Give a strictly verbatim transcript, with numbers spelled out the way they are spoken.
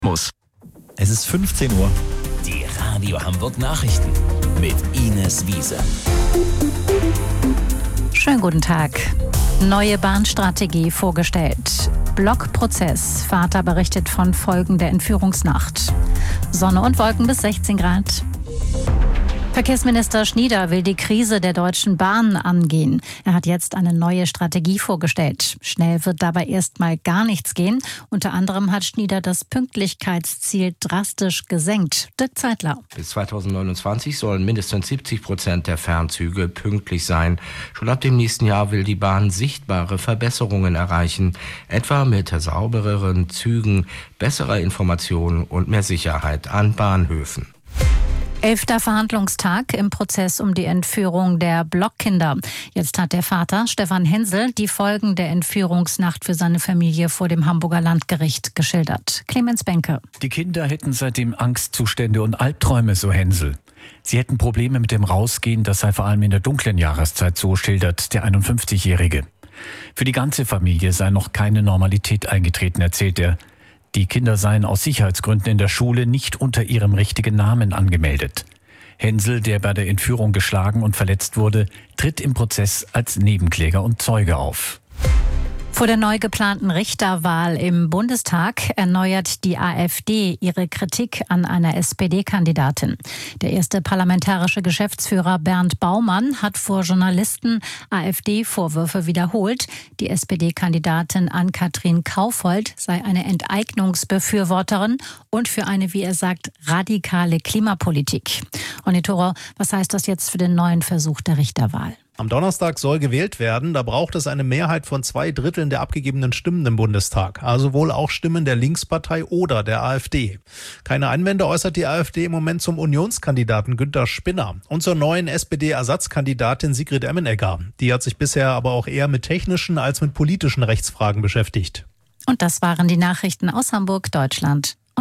Muss. Es ist fünfzehn Uhr. Die Radio Hamburg Nachrichten mit Ines Wiese. Schönen guten Tag. Neue Bahnstrategie vorgestellt. Blockprozess. Vater berichtet von Folgen der Entführungsnacht. Sonne und Wolken bis sechzehn Grad. Verkehrsminister Schnieder will die Krise der Deutschen Bahn angehen. Er hat jetzt eine neue Strategie vorgestellt. Schnell wird dabei erstmal gar nichts gehen. Unter anderem hat Schnieder das Pünktlichkeitsziel drastisch gesenkt. Dirk Zeitler. Bis zweitausendneunundzwanzig sollen mindestens siebzig Prozent der Fernzüge pünktlich sein. Schon ab dem nächsten Jahr will die Bahn sichtbare Verbesserungen erreichen. Etwa mit saubereren Zügen, besserer Information und mehr Sicherheit an Bahnhöfen. Elfter Verhandlungstag im Prozess um die Entführung der Blockkinder. Jetzt hat der Vater, Stefan Hensel, die Folgen der Entführungsnacht für seine Familie vor dem Hamburger Landgericht geschildert. Clemens Benke. Die Kinder hätten seitdem Angstzustände und Albträume, so Hensel. Sie hätten Probleme mit dem Rausgehen, das sei vor allem in der dunklen Jahreszeit so, schildert der einundfünfzigjährige. Für die ganze Familie sei noch keine Normalität eingetreten, erzählt er. Die Kinder seien aus Sicherheitsgründen in der Schule nicht unter ihrem richtigen Namen angemeldet. Hensel, der bei der Entführung geschlagen und verletzt wurde, tritt im Prozess als Nebenkläger und Zeuge auf. Vor der neu geplanten Richterwahl im Bundestag erneuert die AfD ihre Kritik an einer S P D-Kandidatin. Der erste parlamentarische Geschäftsführer Bernd Baumann hat vor Journalisten AfD-Vorwürfe wiederholt. Die S P D-Kandidatin Ann-Kathrin Kaufhold sei eine Enteignungsbefürworterin und für eine, wie er sagt, radikale Klimapolitik. Ronny Thorau, was heißt das jetzt für den neuen Versuch der Richterwahl? Am Donnerstag soll gewählt werden. Da braucht es eine Mehrheit von zwei Dritteln der abgegebenen Stimmen im Bundestag. Also wohl auch Stimmen der Linkspartei oder der AfD. Keine Einwände äußert die AfD im Moment zum Unionskandidaten Günther Spinner und zur neuen S P D-Ersatzkandidatin Sigrid Emmenegger. Die hat sich bisher aber auch eher mit technischen als mit politischen Rechtsfragen beschäftigt. Und das waren die Nachrichten aus Hamburg, Deutschland.